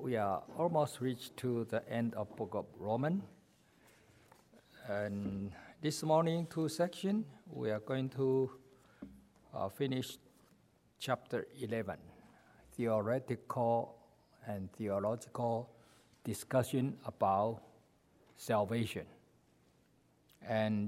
we are almost reached to the end of book of Romans. And this morning, 2 sections, we are going to finish chapter 11, theoretical and theological discussion about salvation. And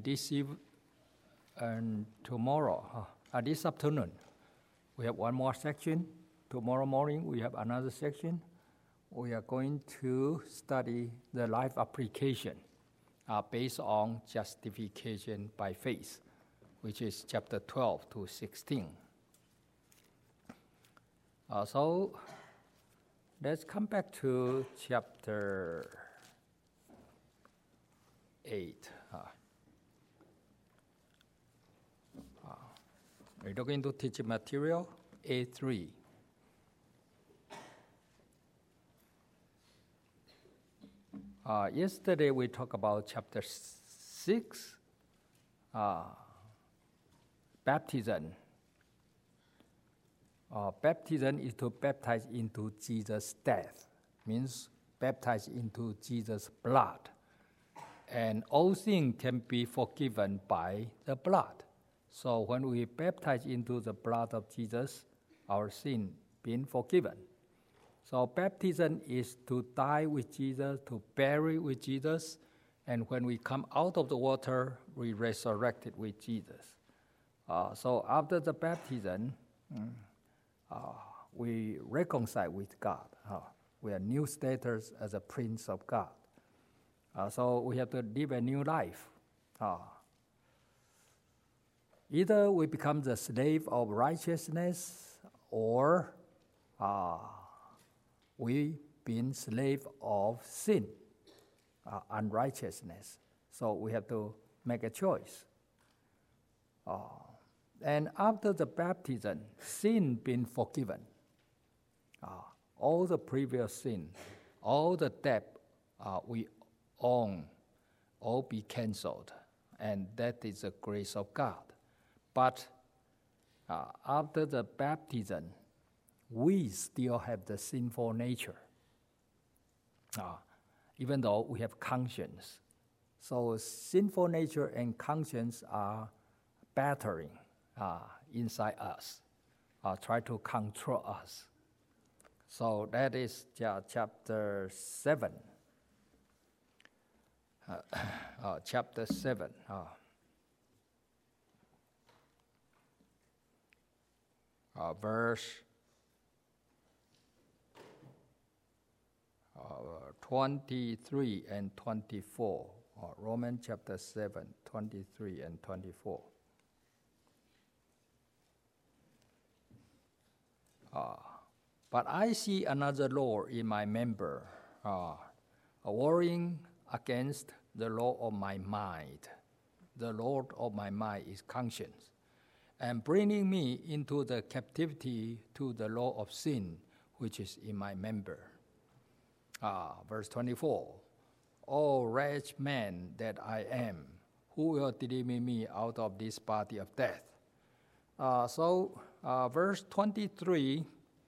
tomorrow, this afternoon, we have one more section. Tomorrow morning, we have another section. We are going to study the life application based on justification by faith, which is chapter 12 to 16. So let's come back to chapter 8. We're looking to teaching material A3. Yesterday we talked about chapter 6, baptism. Baptism is to baptize into Jesus' death, means baptize into Jesus' blood. And all things can be forgiven by the blood. So when we baptize into the blood of Jesus, our sin being forgiven. So baptism is to die with Jesus, to bury with Jesus, and when we come out of the water, we resurrected with Jesus. So after the baptism, we reconcile with God. We are new status as a prince of God. So we have to live a new life. Either we become the slave of righteousness, or we been slave of sin, unrighteousness. So we have to make a choice. And after the baptism, sin been forgiven. All the previous sin, all the debt we own, all be canceled. And that is the grace of God. But after the baptism, we still have the sinful nature, even though we have conscience. So sinful nature and conscience are battering inside us, try to control us. So that is chapter 7. Chapter 7. Verse 23 and 24. Romans chapter 7, 23 and 24. But I see another law in my member, warring against the law of my mind. The law of my mind is conscience, and bringing me into the captivity to the law of sin, which is in my member. Verse 24, O wretched man that I am, who will deliver me out of this body of death? Verse 23,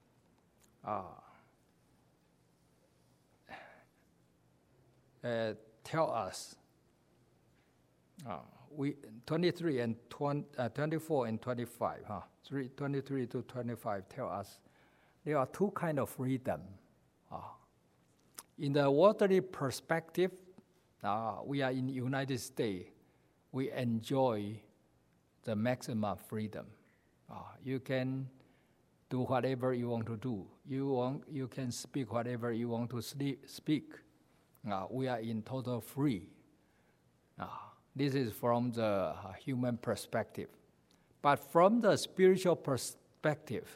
tell us, 23 and 24 and 25, 23 to 25 tell us there are two kinds of freedom. In the worldly perspective, we are in the United States. We enjoy the maximum freedom. You can do whatever you want to do. You can speak whatever you want to speak. We are in total free. This is from the human perspective. But from the spiritual perspective,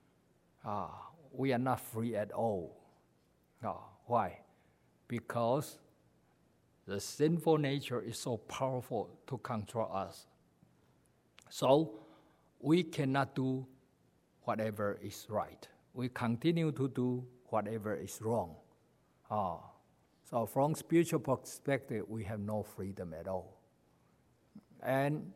we are not free at all. Why? Because the sinful nature is so powerful to control us. So we cannot do whatever is right. We continue to do whatever is wrong. So from spiritual perspective, we have no freedom at all. And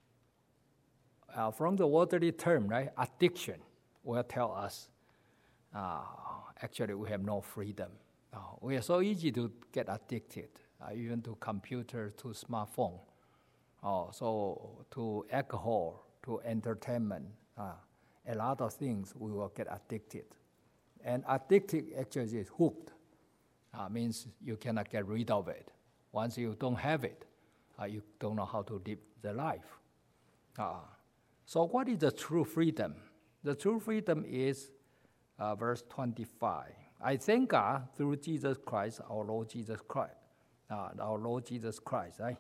from the worldly term, right, addiction will tell us actually we have no freedom. We are so easy to get addicted, even to computer, to smartphone, so to alcohol, to entertainment, a lot of things we will get addicted. And addicted actually is hooked. Means you cannot get rid of it. Once you don't have it, you don't know how to live the life. So what is the true freedom? The true freedom is verse 25. I thank God through Jesus Christ, our Lord Jesus Christ. Our Lord Jesus Christ, right?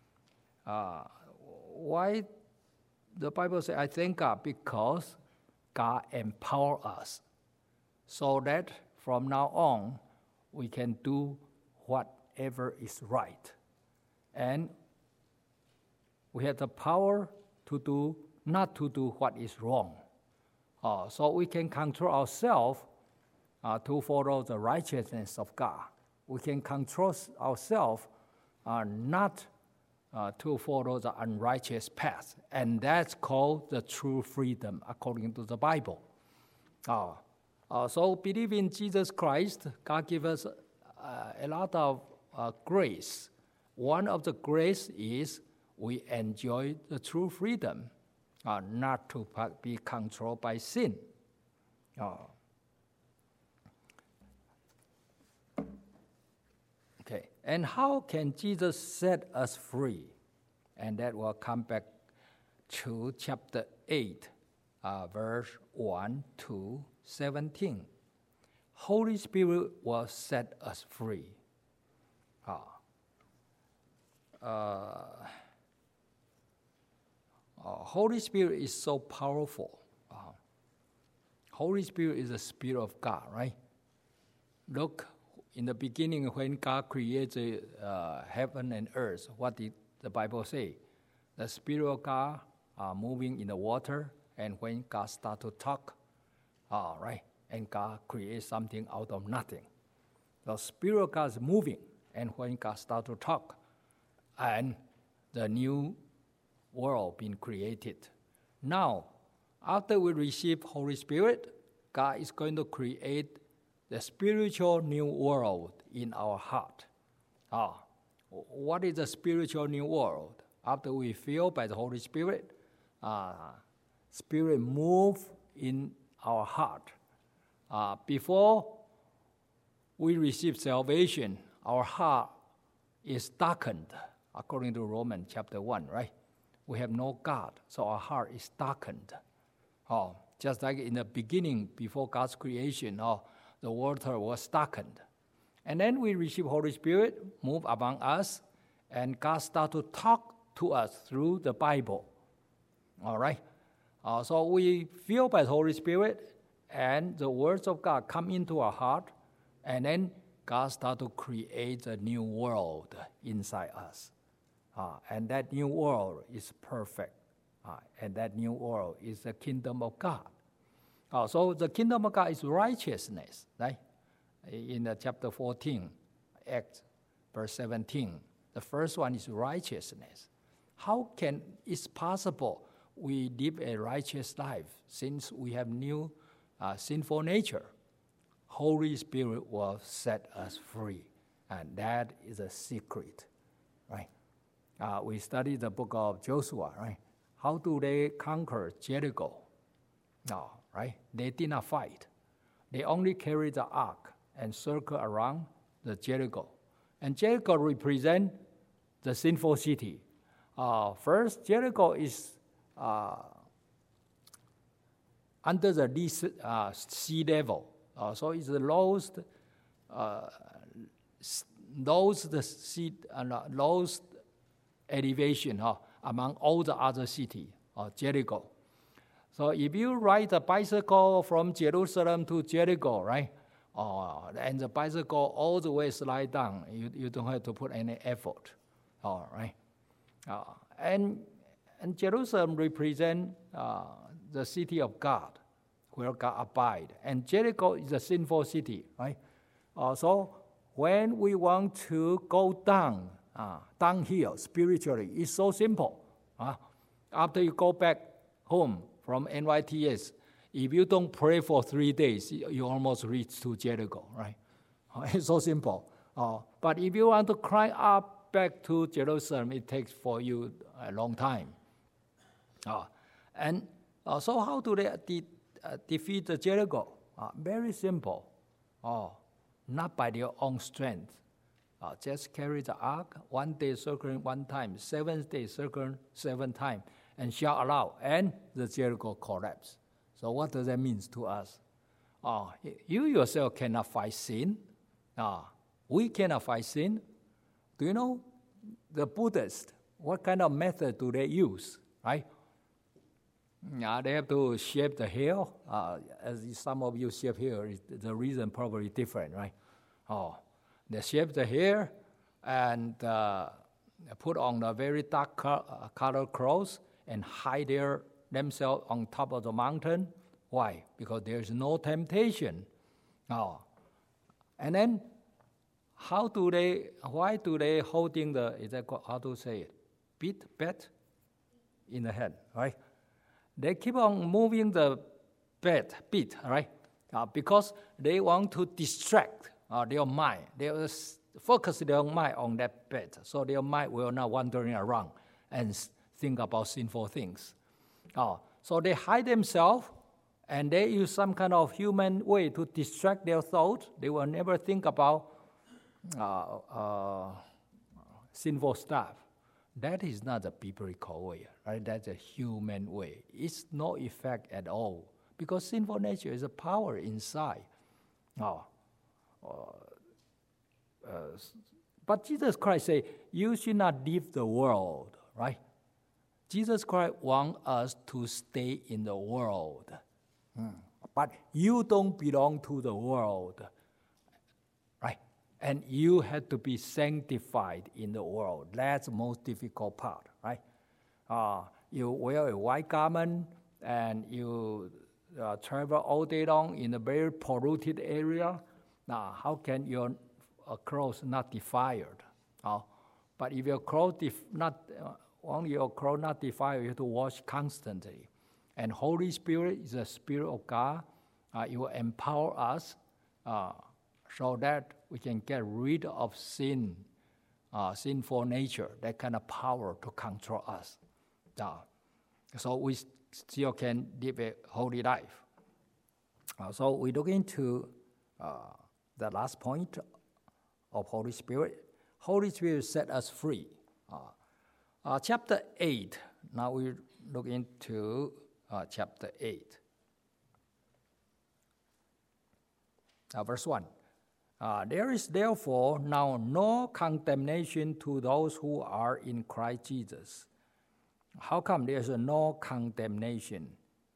Why the Bible says, I thank God? Because God empower us so that from now on, we can do whatever is right. And we have the power to do, not to do what is wrong. So we can control ourselves to follow the righteousness of God. We can control ourselves not to follow the unrighteous path. And that's called the true freedom according to the Bible. So believe in Jesus Christ, God gives us a lot of grace. One of the grace is we enjoy the true freedom, not to be controlled by sin. Okay, and how can Jesus set us free? And that will come back to chapter 8, verse 1 to 17. Holy Spirit will set us free. Holy Spirit is so powerful. Holy Spirit is the Spirit of God, right? Look, in the beginning when God created heaven and earth, what did the Bible say? The Spirit of God moving in the water, and when God started to talk, right? And God creates something out of nothing. The Spirit of God is moving, and when God started to talk, and the new world being created. Now, after we receive Holy Spirit, God is going to create the spiritual new world in our heart. What is the spiritual new world? After we filled by the Holy Spirit, Spirit move in our heart. Before we receive salvation, our heart is darkened, according to Romans chapter 1, right? We have no God, so our heart is darkened. Just like in the beginning, before God's creation, the water was darkened. And then we receive Holy Spirit, move among us, and God start to talk to us through the Bible. All right? So we filled by the Holy Spirit, and the words of God come into our heart, and then God start to create a new world inside us. And that new world is perfect. And that new world is the kingdom of God. So the kingdom of God is righteousness, right? In chapter 14, Acts, verse 17. The first one is righteousness. How can it's possible we live a righteous life since we have new sinful nature? Holy Spirit will set us free. And that is a secret, right? We studied the book of Joshua, right? How do they conquer Jericho? No, right? They did not fight. They only carried the ark and circle around the Jericho. And Jericho represents the sinful city. First, Jericho is under the sea level. So it's the lowest elevation among all the other cities, Jericho. So if you ride a bicycle from Jerusalem to Jericho, right, and the bicycle all the way slide down, you don't have to put any effort, all right. And Jerusalem represents the city of God, where God abides. And Jericho is a sinful city, right? So when we want to go downhill spiritually, it's so simple. After you go back home from NYTS, If you don't pray for 3 days, you almost reach to Jericho, right? It's so simple. But if you want to climb up back to Jerusalem, it takes for you a long time. And so how do they defeat the Jericho? Very simple. Not by their own strength. Just carry the ark, 1 day circling 1 time, 7 days circling 7 times, and shout aloud, and the Jericho collapsed. So what does that mean to us? You yourself cannot fight sin. We cannot fight sin. Do you know the Buddhists, what kind of method do they use, right? They have to shave the hair. As some of you shave hair, the reason probably different, right? They shave the hair and put on a very dark color clothes and hide themselves on top of the mountain. Why? Because there's no temptation. And then why do they holding how to say it? Bat in the hand, right? They keep on moving the beat, right? Because they want to distract their mind. They will focus their mind on that bet, so their mind will not wandering around and think about sinful things. So they hide themselves, and they use some kind of human way to distract their thoughts. They will never think about sinful stuff. That is not the biblical way, right? That's a human way. It's no effect at all, because sinful nature is a power inside. But Jesus Christ say, you should not leave the world, right? Jesus Christ wants us to stay in the world. But you don't belong to the world, right? And you have to be sanctified in the world. That's the most difficult part, right? You wear a white garment and you travel all day long in a very polluted area. Now, how can your clothes not defiled? But if your clothes only your clothes not defiled, you have to wash constantly. And Holy Spirit is the Spirit of God. It will empower us so that we can get rid of sin, sinful nature, that kind of power to control us. So we still can live a holy life. So we look into the last point of Holy Spirit. Holy Spirit set us free. Chapter 8, now we look into chapter 8. Verse 1. There is therefore now no condemnation to those who are in Christ Jesus. How come there's no condemnation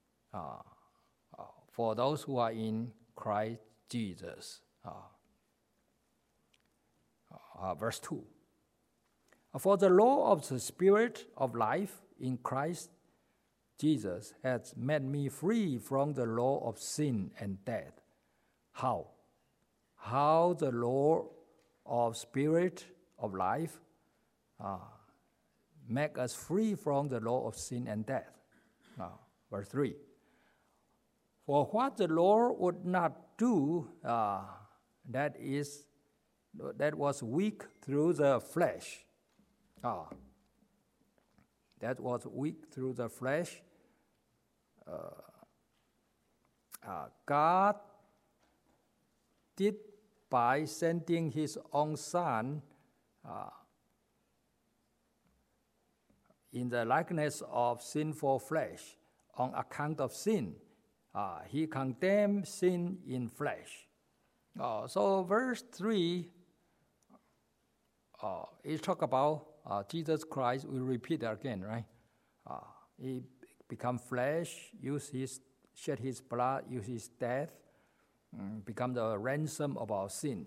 for those who are in Christ Jesus? Verse 2. For the law of the Spirit of life in Christ Jesus has made me free from the law of sin and death. How? How the law of Spirit of life make us free from the law of sin and death. Verse 3. For what the law would not do, that was weak through the flesh. That was weak through the flesh. God did by sending his own Son in the likeness of sinful flesh on account of sin. He condemned sin in flesh. So verse 3, it talk about Jesus Christ. We repeat that again, right? He become flesh, shed his blood, use his death, become the ransom of our sin.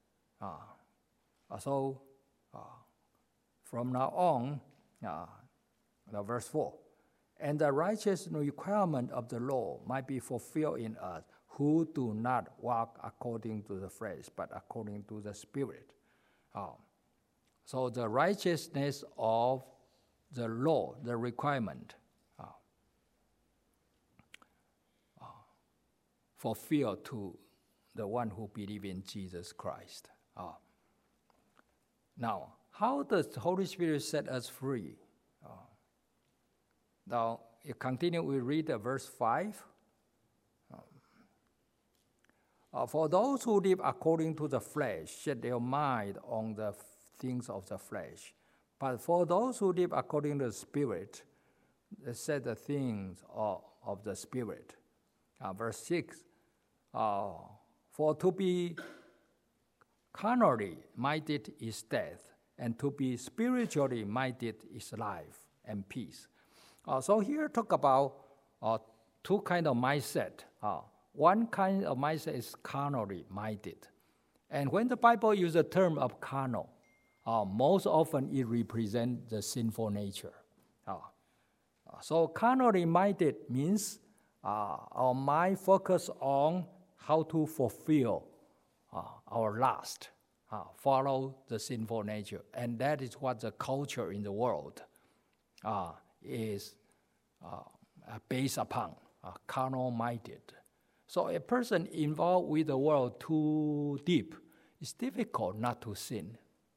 So from now on, verse 4, and the righteous requirement of the law might be fulfilled in us, who do not walk according to the flesh, but according to the Spirit. So the righteousness of the law, the requirement, fulfilled to the one who believes in Jesus Christ. Now, how does the Holy Spirit set us free? Now, you continue, we read verse 5. For those who live according to the flesh set their mind on the things of the flesh. But for those who live according to the Spirit, they set the things of the Spirit. Verse 6, for to be carnally minded is death, and to be spiritually minded is life and peace. So here talk about two kinds of mindset. One kind of mindset is carnally minded. And when the Bible uses the term of carnal, most often it represents the sinful nature. So carnally minded means our mind focus on how to fulfill our lust, follow the sinful nature. And that is what the culture in the world is based upon, carnal-minded. So a person involved with the world too deep, it's difficult not to sin.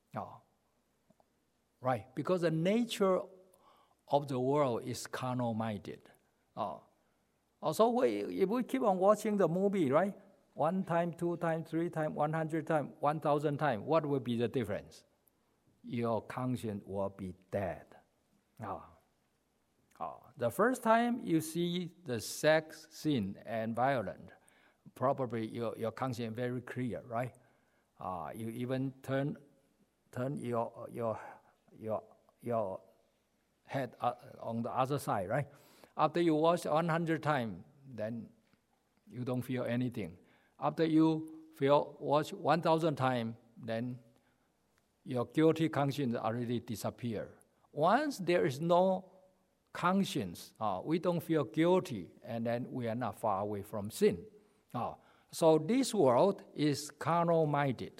Right? Because the nature of the world is carnal-minded. Also, if we keep on watching the movie, right? 1 time, 2 times, 3 times, 100 times, 1,000 times, what will be the difference? Your conscience will be dead. The first time you see the sex, sin, and violence, probably your conscience is very clear, right? You even turn your head on the other side, right? After you watch 100 times, then you don't feel anything. After you watch 1,000 times, then your guilty conscience already disappears. Once there is no conscience, we don't feel guilty, and then we are not far away from sin. So this world is carnal-minded.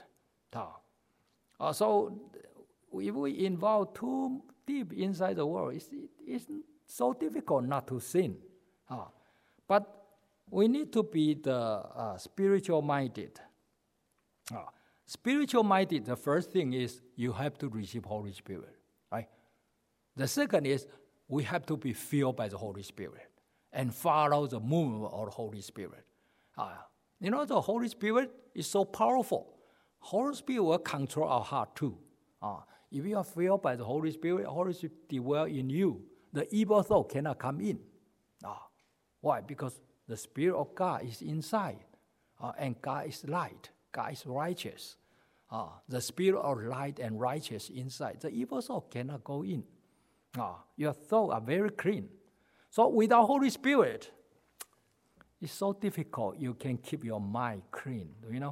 So if we involve too deep inside the world, it's so difficult not to sin. But we need to be the spiritual-minded. Spiritual-minded, the first thing is you have to receive Holy Spirit, right? The second is we have to be filled by the Holy Spirit and follow the movement of the Holy Spirit. The Holy Spirit is so powerful. Holy Spirit will control our heart too. If you are filled by the Holy Spirit dwells in you, the evil thought cannot come in. Why? Because the Spirit of God is inside, and God is light. God is righteous. The Spirit of light and righteous inside. The evil thought cannot go in. Your thoughts are very clean. So without Holy Spirit, it's so difficult you can keep your mind clean.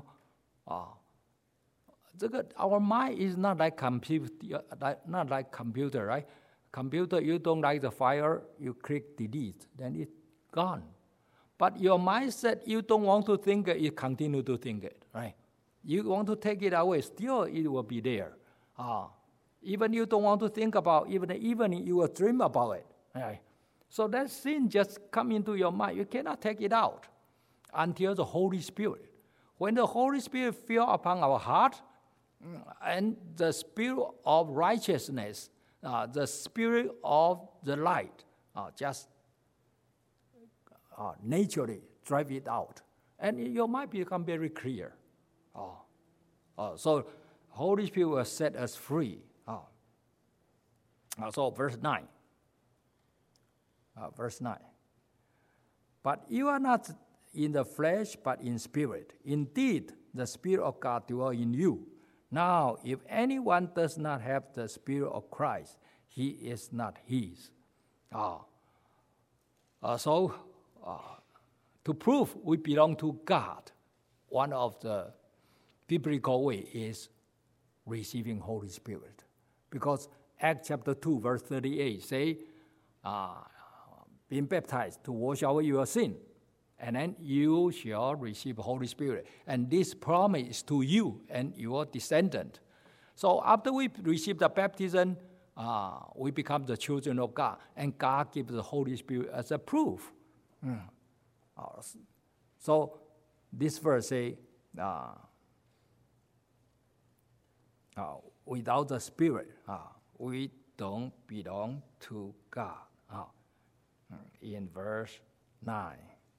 Our mind is not like computer, right? Computer, you don't like the file, you click delete, then it's gone. But your mindset, you don't want to think it, you continue to think it, right? You want to take it away, still it will be there. Even you don't want to think about, even the evening you will dream about it, right? So that sin just come into your mind. You cannot take it out until the Holy Spirit. When the Holy Spirit fills upon our heart, and the spirit of righteousness, the spirit of the light, just naturally drive it out. And your mind become very clear. So Holy Spirit will set us free. So verse 9. Verse 9. But you are not in the flesh, but in spirit. Indeed, the Spirit of God dwells in you. Now, if anyone does not have the Spirit of Christ, he is not his. So, to prove we belong to God, one of the biblical ways is receiving Holy Spirit. Because Acts chapter 2, verse 38 say, being baptized to wash away your sin, and then you shall receive Holy Spirit. And this promise is to you and your descendant. So after we receive the baptism, we become the children of God, and God gives the Holy Spirit as a proof. So this verse say, without the Spirit, we don't belong to God. In verse 9.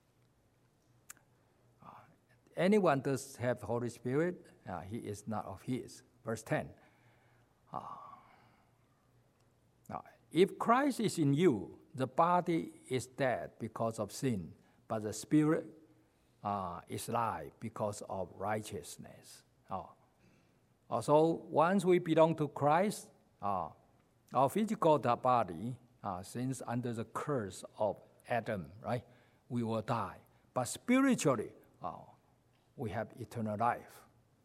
Anyone does have Holy Spirit, he is not of his. Verse 10. If Christ is in you, the body is dead because of sin, but the Spirit is alive because of righteousness. So once we belong to Christ, our physical body, since under the curse of Adam, right, we will die. But spiritually, we have eternal life.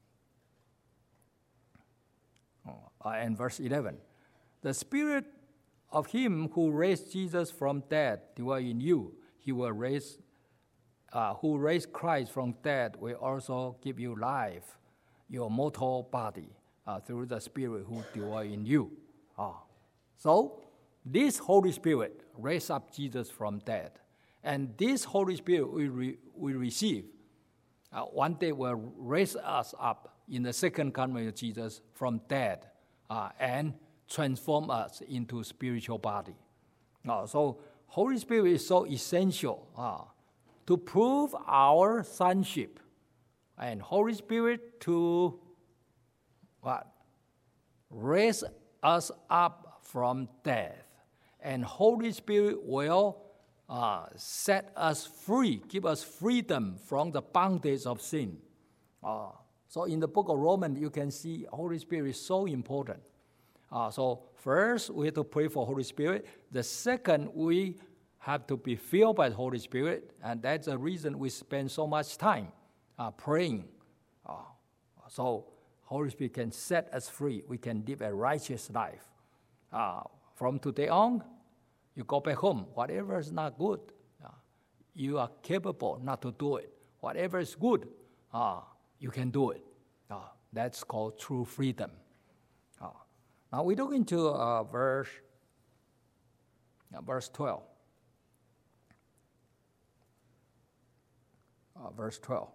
And verse 11, the Spirit of him who raised Jesus from dead dwell in you. He will raise, who raised Christ from dead will also give you life, your mortal body, through the Spirit who dwell in you. So this Holy Spirit raised up Jesus from dead. And this Holy Spirit we receive one day will raise us up in the second coming of Jesus from dead and transform us into spiritual body. So Holy Spirit is so essential to prove our sonship, and Holy Spirit to raise us up from death, and Holy Spirit will set us free, give us freedom from the bondage of sin. So in the book of Romans, you can see Holy Spirit is so important. So first, we have to pray for Holy Spirit. The second, we have to be filled by the Holy Spirit, and that's the reason we spend so much time praying. So Holy Spirit can set us free. We can live a righteous life. From today on, you go back home. Whatever is not good, you are capable not to do it. Whatever is good, you can do it. That's called true freedom. Now we look into verse 12. Verse 12.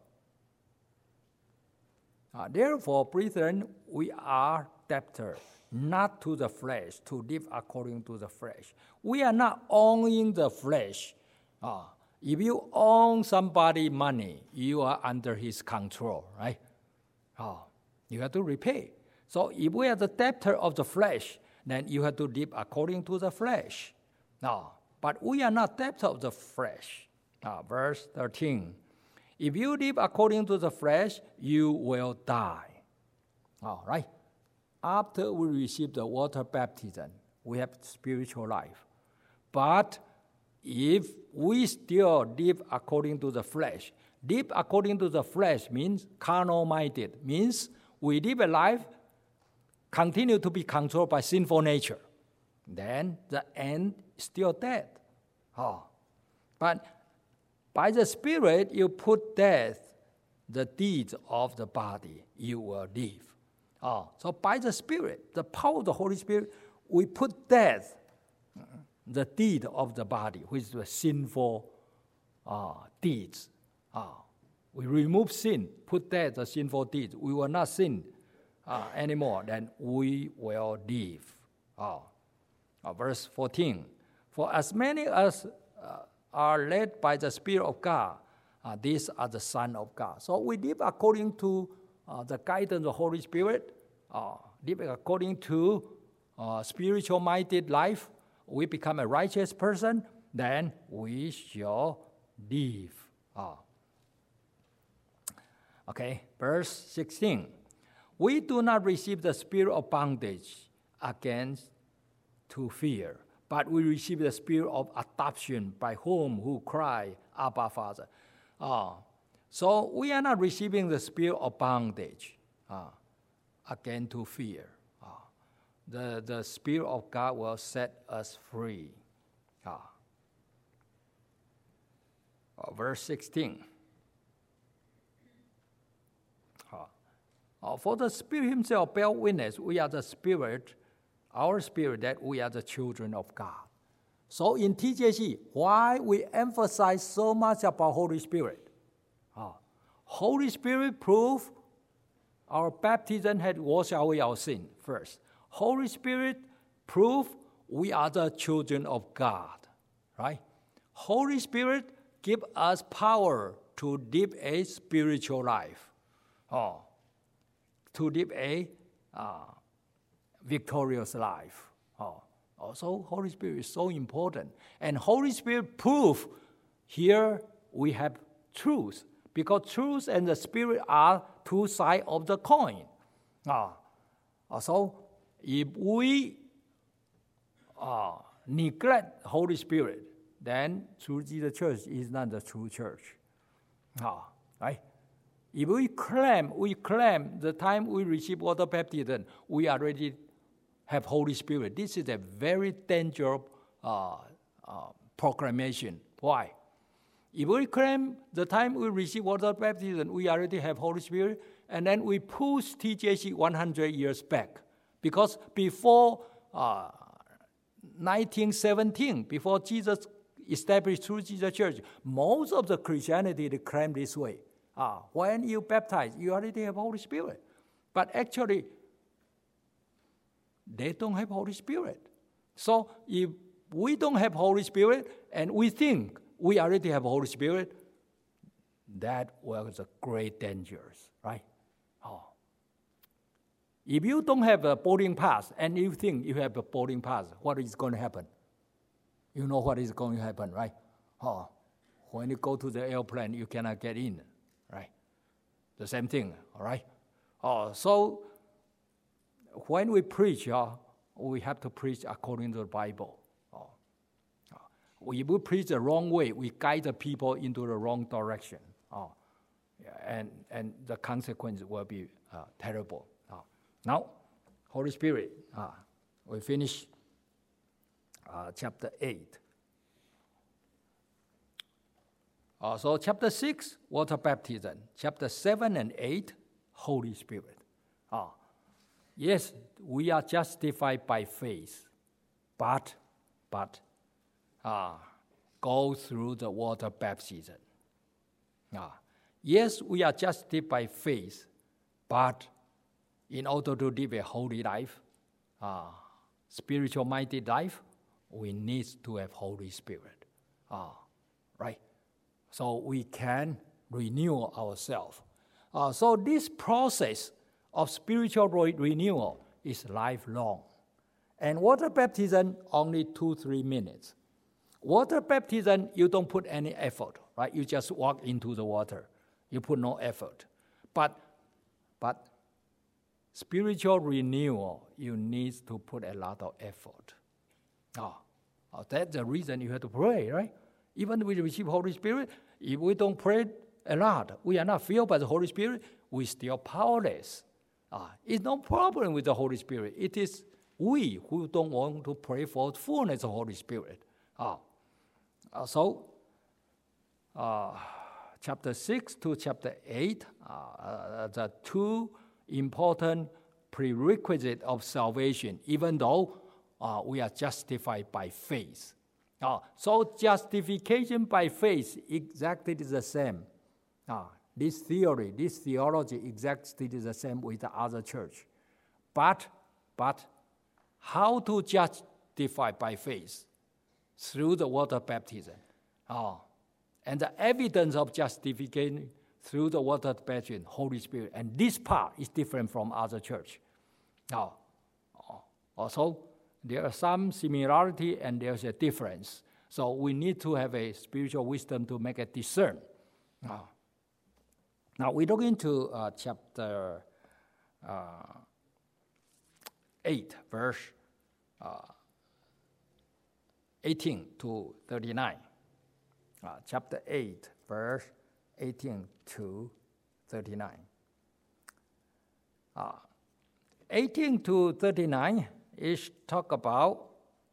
Therefore, brethren, we are debtors, not to the flesh, to live according to the flesh. We are not owning the flesh. If you own somebody money, you are under his control, right? You have to repay. So if we are the debtor of the flesh, then you have to live according to the flesh. But we are not debtor of the flesh. Verse 13. If you live according to the flesh, you will die. Right? After we receive the water baptism, we have spiritual life. But if we still live according to the flesh, live according to the flesh means carnal-minded, means we live a life continue to be controlled by sinful nature. Then the end is still dead. But by the Spirit, you put death, the deeds of the body, you will live. So by the Spirit, the power of the Holy Spirit, we put death, the deed of the body, which is the sinful deeds. We remove sin, put death, the sinful deeds. We will not sin anymore, then we will live. Verse 14, for as many as are led by the Spirit of God, these are the sons of God. So we live according to the guidance of the Holy Spirit, live according to spiritual-minded life. We become a righteous person, then we shall live. Verse 16. We do not receive the spirit of bondage against to fear, but we receive the spirit of adoption, by who cry, Abba, Father. So we are not receiving the spirit of bondage again to fear. The Spirit of God will set us free. Verse 16. For the Spirit himself bear witness, we are the Spirit, our spirit, that we are the children of God. So in TJC, why we emphasize so much about Holy Spirit? Holy Spirit proof our baptism had washed away our sin first. Holy Spirit proof we are the children of God, right? Holy Spirit give us power to live a spiritual life, to live a victorious life. Also, Holy Spirit is so important. And Holy Spirit proof, here we have truth, because truth and the Spirit are two sides of the coin. So, if we neglect Holy Spirit, then True Jesus Church is not the true church. Right? If we claim the time we receive water baptism, we already have Holy Spirit. This is a very dangerous proclamation. Why? If we claim the time we receive water baptism, we already have Holy Spirit, and then we push TJC 100 years back. Because before 1917, before Jesus established True Jesus Church, most of the Christianity they claim this way. When you baptize, you already have Holy Spirit. But actually, they don't have Holy Spirit. So if we don't have Holy Spirit and we think we already have Holy Spirit, that was a great danger, right? If you don't have a boarding pass and you think you have a boarding pass, what is going to happen? You know what is going to happen, right? When you go to the airplane, you cannot get in, right? The same thing, all right? So when we preach, we have to preach according to the Bible. If we preach the wrong way, we guide the people into the wrong direction. And the consequence will be terrible. Now, Holy Spirit, we finish chapter 8. So chapter 6, water baptism. Chapter 7 and 8, Holy Spirit. Yes, we are justified by faith, but go through the water baptism. Yes, we are justified by faith, but in order to live a holy life, spiritual-minded life, we need to have Holy Spirit, right? So we can renew ourselves. So this process of spiritual renewal is lifelong. And water baptism, only 2-3 minutes. Water baptism, you don't put any effort, right? You just walk into the water. You put no effort. But spiritual renewal, you need to put a lot of effort. That's the reason you have to pray, right? Even if we receive Holy Spirit, if we don't pray a lot, we are not filled by the Holy Spirit, we're still powerless. It's no problem with the Holy Spirit. It is we who don't want to pray for fullness of Holy Spirit. So, chapter 6 to chapter 8, the two important prerequisites of salvation, even though we are justified by faith. So justification by faith exactly the same. This theology exactly the same with the other church. But how to justify by faith? Through the water baptism. And the evidence of justification through the water baptism, Holy Spirit. And this part is different from other church. Also, there are some similarity and there's a difference. So we need to have a spiritual wisdom to make a discern. Now we look into chapter 8, verse 18 to 39. Chapter 8, verse 18 to 39. 18 to 39 is talk about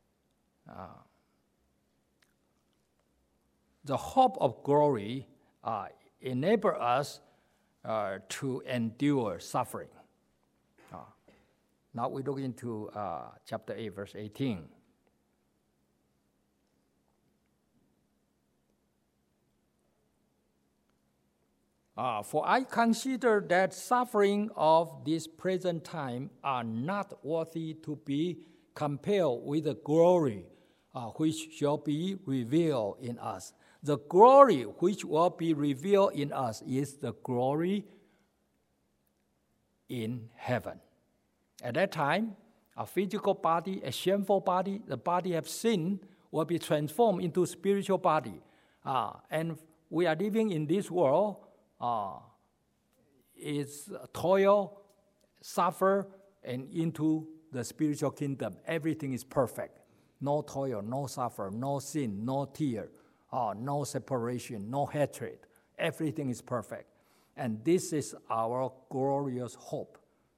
the hope of glory enable us to endure suffering. Now we look into chapter 8, verse 18. For I consider that suffering of this present time are not worthy to be compared with the glory which shall be revealed in us. The glory which will be revealed in us is the glory in heaven. At that time, a physical body, a shameful body, the body of sin, will be transformed into spiritual body. And we are living in this world, is toil, suffer, and into the spiritual kingdom. Everything is perfect. No toil, no suffer, no sin, no tear, no separation, no hatred. Everything is perfect. And this is our glorious hope.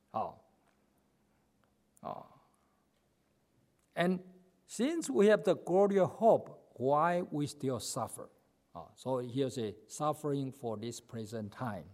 And since we have the glorious hope, why we still suffer? So here's a suffering for this present time.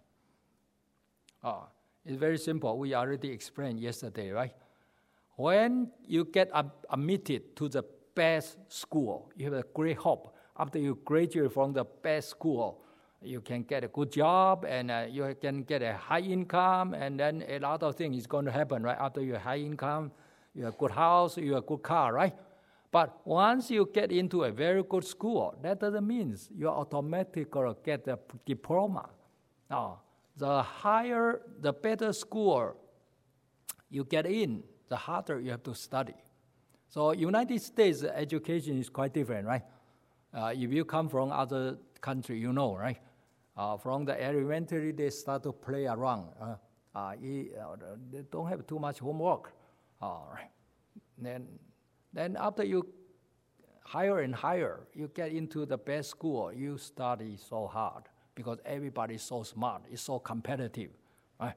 It's very simple. We already explained yesterday, right? When you get admitted to the best school, you have a great hope. After you graduate from the best school, you can get a good job, and you can get a high income, and then a lot of things is going to happen, right? After you have high income, you have a good house, you have a good car, right? But once you get into a very good school, that doesn't mean you automatically get a diploma. The higher, the better school you get in, the harder you have to study. So United States education is quite different, right? If you come from other country, you know, right? From the elementary, they start to play around. They don't have too much homework. Right? Then after you higher and higher, you get into the best school, you study so hard because everybody is so smart, it's so competitive, right?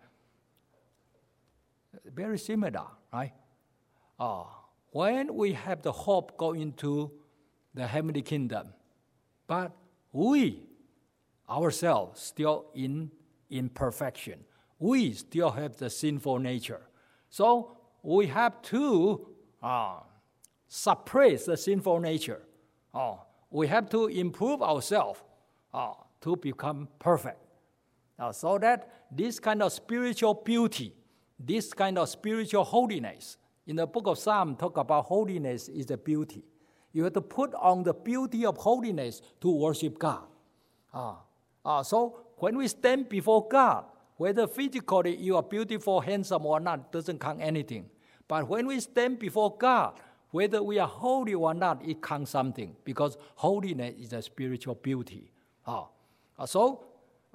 Very similar, right? When we have the hope go into the heavenly kingdom, but we ourselves still in imperfection. We still have the sinful nature. So we have to suppress the sinful nature. We have to improve ourselves to become perfect. So that this kind of spiritual beauty, this kind of spiritual holiness, in the book of Psalms talk about holiness is the beauty. You have to put on the beauty of holiness to worship God. So when we stand before God, whether physically you are beautiful, handsome or not, doesn't count anything. But when we stand before God, whether we are holy or not, it counts something, because holiness is a spiritual beauty. So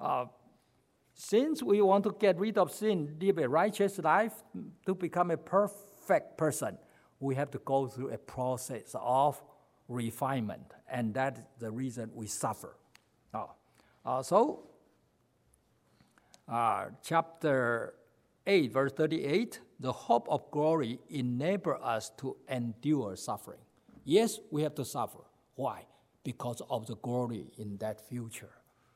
since we want to get rid of sin, live a righteous life, to become a perfect person, we have to go through a process of refinement, and that is the reason we suffer. Chapter 8, verse 38, the hope of glory enables us to endure suffering. Yes, we have to suffer. Why? Because of the glory in that future.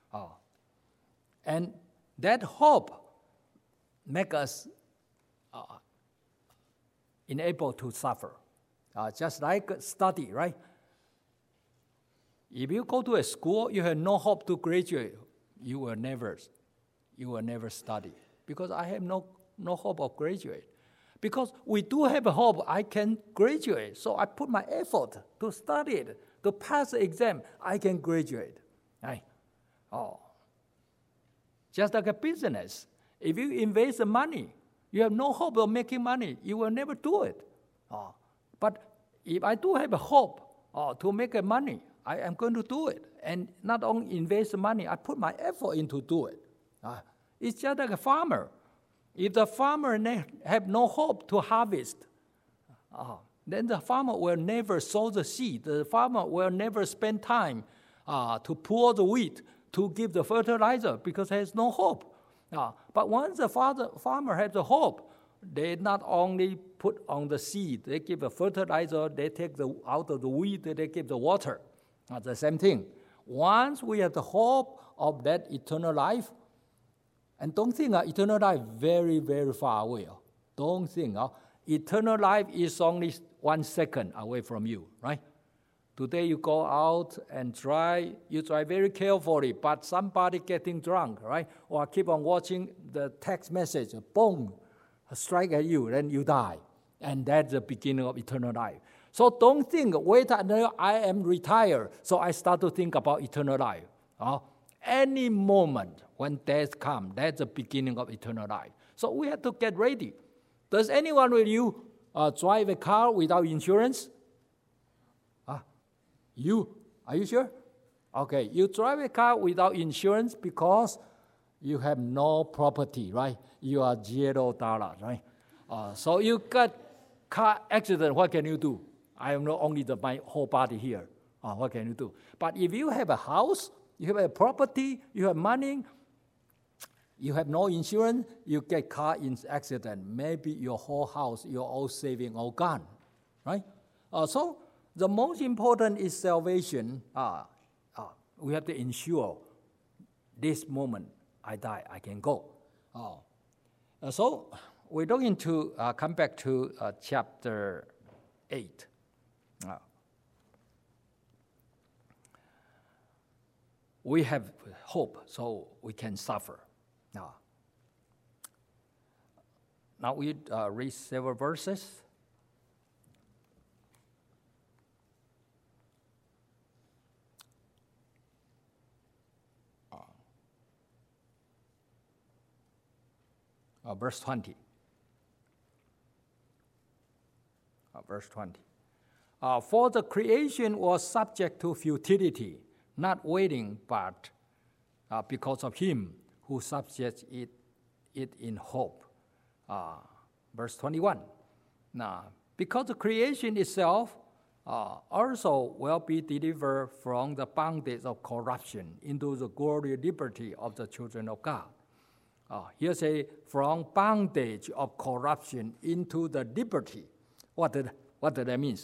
And that hope makes us enabled to suffer. Just like study, right? If you go to a school, you have no hope to graduate, you will never study. Because I have no hope of graduate. Because we do have a hope I can graduate, so I put my effort to study it, to pass the exam, I can graduate. Right? Just like a business, if you invest the money, you have no hope of making money, you will never do it. But if I do have a hope to make money, I am going to do it. And not only invest the money, I put my effort into do it. It's just like a farmer. If the farmer have no hope to harvest, then the farmer will never sow the seed. The farmer will never spend time to pour the wheat, to give the fertilizer, because there is no hope. But once the farmer has the hope, they not only put on the seed, they give the fertilizer, they take out of the wheat, they give the water. The same thing. Once we have the hope of that eternal life, and don't think eternal life very, very far away. Don't think eternal life is only 1 second away from you, right? Today you go out and drive, you drive very carefully, but somebody getting drunk, right? Or keep on watching the text message, boom, strike at you, then you die. And that's the beginning of eternal life. So don't think, wait until I am retired, so I start to think about eternal life. Any moment when death comes, that's the beginning of eternal life. So we have to get ready. Does anyone with you drive a car without insurance? You? Are you sure? Okay, you drive a car without insurance because you have no property, right? You are $0, right? So you got car accident, what can you do? I am not only my whole body here. What can you do? But if you have a house, you have a property, you have money, you have no insurance, you get car in accident, maybe your whole house, your whole saving all gone, right? So the most important is salvation. We have to ensure this moment I die, I can go. So we're going to come back to chapter 8. We have hope, so we can suffer. Now we read several verses. Verse 20. Verse 20. For the creation was subject to futility, not waiting, but because of him who subjects it in hope. Verse 21. Now, because the creation itself also will be delivered from the bondage of corruption into the glorious liberty of the children of God. Here say, from bondage of corruption into the liberty. What did that mean?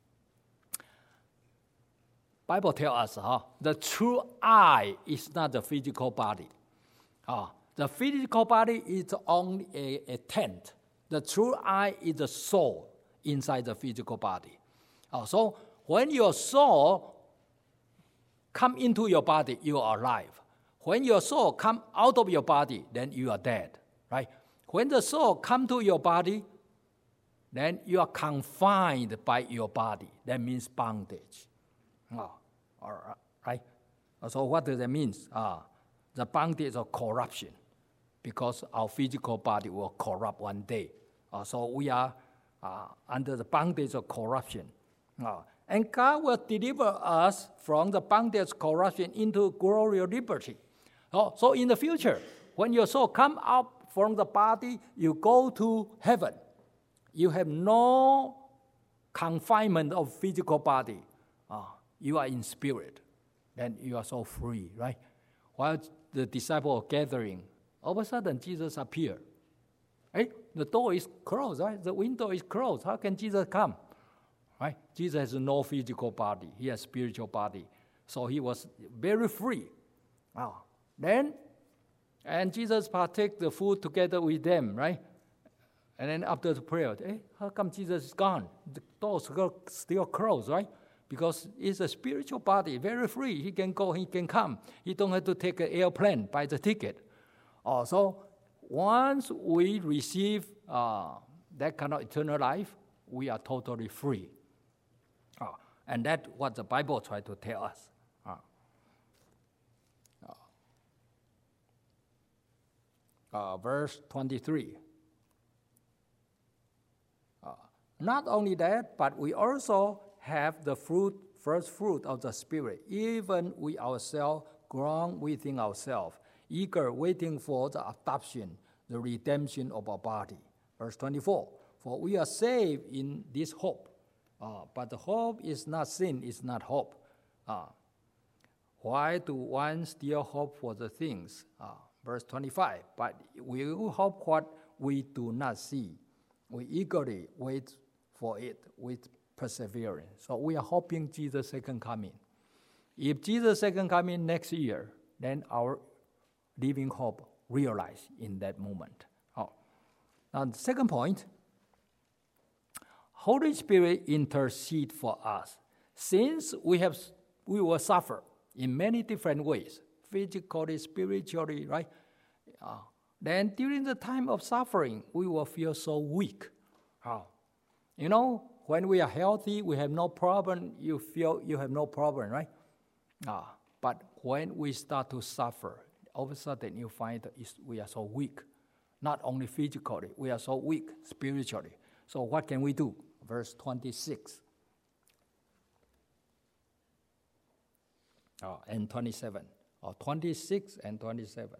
Bible tells us the true I is not the physical body. The physical body is only a tent. The true I is the soul inside the physical body. So when your soul come into your body, you are alive. When your soul come out of your body, then you are dead, right? When the soul come to your body, then you are confined by your body. That means bondage. All right? So what does that mean? The bondage of corruption, because our physical body will corrupt one day. So we are under the bondage of corruption. And God will deliver us from the bondage of corruption into glorious liberty. So in the future, when your soul come out from the body, you go to heaven. You have no confinement of physical body. You are in spirit. Then you are so free, right? While the disciples are gathering, all of a sudden Jesus appeared. Right? The door is closed, right? The window is closed. How can Jesus come? Right? Jesus has no physical body. He has spiritual body. So he was very free. And Jesus partake the food together with them, right? And then after the prayer, how come Jesus is gone? The doors still closed, right? Because it's a spiritual body, very free. He can go, he can come. He don't have to take an airplane, buy the ticket. So once we receive that kind of eternal life, we are totally free. And that's what the Bible tries to tell us. Verse 23. Not only that, but we also have the first fruit of the Spirit, even we ourselves grown within ourselves, eager waiting for the adoption, the redemption of our body. Verse 24. For we are saved in this hope, but the hope is not sin, is not hope. Why do one still hope for the things? Verse 25, but we hope what we do not see. We eagerly wait for it with perseverance. So we are hoping Jesus' second coming. If Jesus' second coming next year, then our living hope realized in that moment. Now the second point, Holy Spirit intercede for us. Since we will suffer in many different ways, physically, spiritually, right? Then during the time of suffering, we will feel so weak. You know, when we are healthy, we have no problem. You feel you have no problem, right? But when we start to suffer, all of a sudden you find that we are so weak. Not only physically, we are so weak spiritually. So what can we do? Verse 26 and 27, or 26 and 27.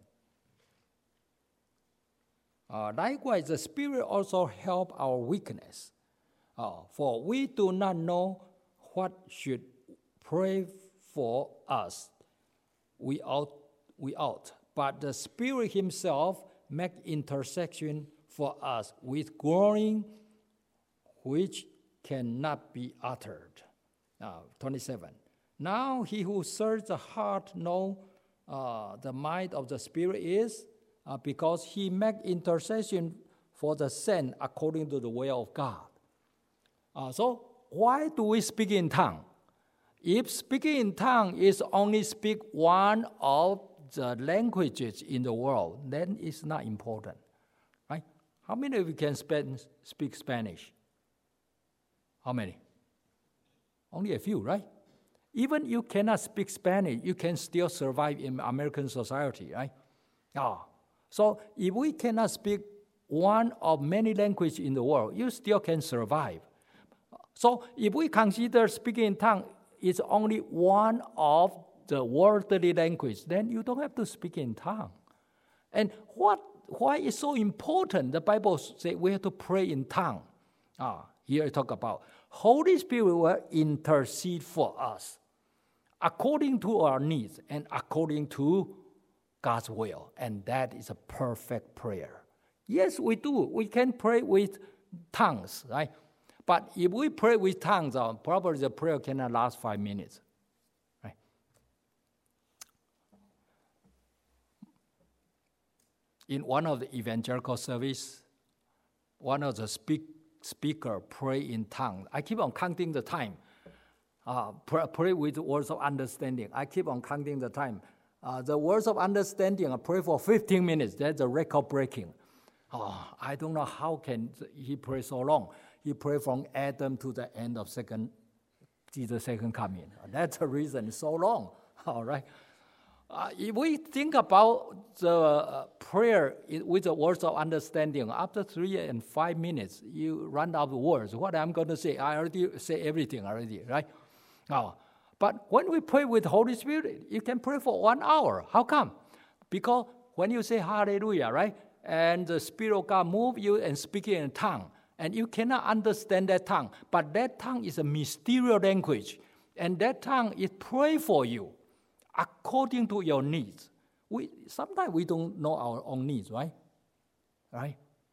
Likewise, the Spirit also help our weakness. For we do not know what should pray for us. We ought. But the Spirit himself make intercession for us with groaning which cannot be uttered. 27. Now he who searches the heart know the mind of the Spirit is, because he make intercession for the saint according to the will of God. So why do we speak in tongue? If speaking in tongue is only speak one of the languages in the world, then it's not important, right? How many of you can speak Spanish? How many? Only a few, right? Even you cannot speak Spanish, you can still survive in American society, right? So if we cannot speak one of many languages in the world, you still can survive. So if we consider speaking in tongue is only one of the worldly language, then you don't have to speak in tongue. And why is so important? The Bible says we have to pray in tongue. Here I talk about Holy Spirit will intercede for us according to our needs and according to God's will. And that is a perfect prayer. Yes, we do. We can pray with tongues, right? But if we pray with tongues, probably the prayer cannot last 5 minutes. Right? In one of the evangelical service, one of the speaker pray in tongues. I keep on counting the time. Pray with words of understanding. I keep on counting the time. The words of understanding, I pray for 15 minutes. That's a record breaking. I don't know how can he pray so long. He prayed from Adam to the end of Jesus' second coming. That's the reason it's so long. All right. If we think about the prayer with the words of understanding, after 3 and 5 minutes, you run out of words. What I'm going to say, I already say everything already, right? But when we pray with Holy Spirit, you can pray for 1 hour. How come? Because when you say hallelujah, right? And the Spirit of God move you and speak in a tongue. And you cannot understand that tongue. But that tongue is a mysterious language. And that tongue is pray for you according to your needs. Sometimes we don't know our own needs, right? Right?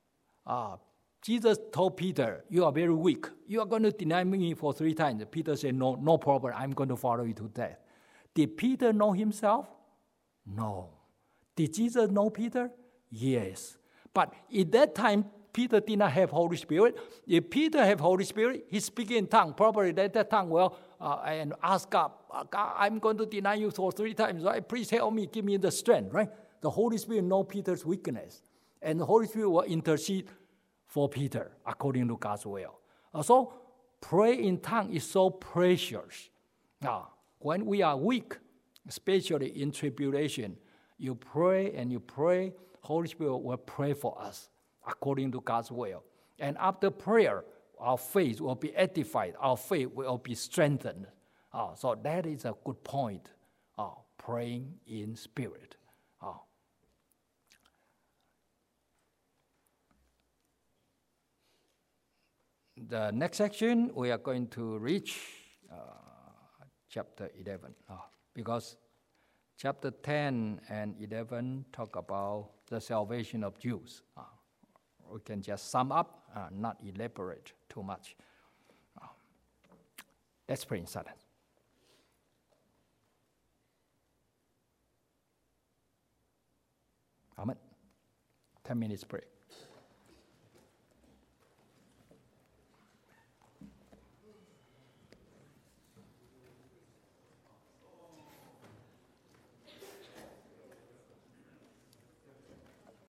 Jesus told Peter, you are very weak. You are going to deny me for 3 times. Peter said, no problem. I'm going to follow you to death. Did Peter know himself? No. Did Jesus know Peter? Yes. But at that time, Peter did not have Holy Spirit. If Peter have Holy Spirit, he speak in tongue. Probably that tongue will and ask God, God, I'm going to deny you for 3 times, right? Please help me, give me the strength, right? The Holy Spirit know Peter's weakness. And the Holy Spirit will intercede for Peter according to God's will. So pray in tongue is so precious. When we are weak, especially in tribulation, you pray and you pray, Holy Spirit will pray for us according to God's will. And after prayer, our faith will be edified. Our faith will be strengthened. So that is a good point, praying in spirit. The next section, we are going to reach chapter 11. Because chapter 10 and 11 talk about the salvation of Jews. We can just sum up, not elaborate too much. Let's pray in silence. Amen. 10 minutes break.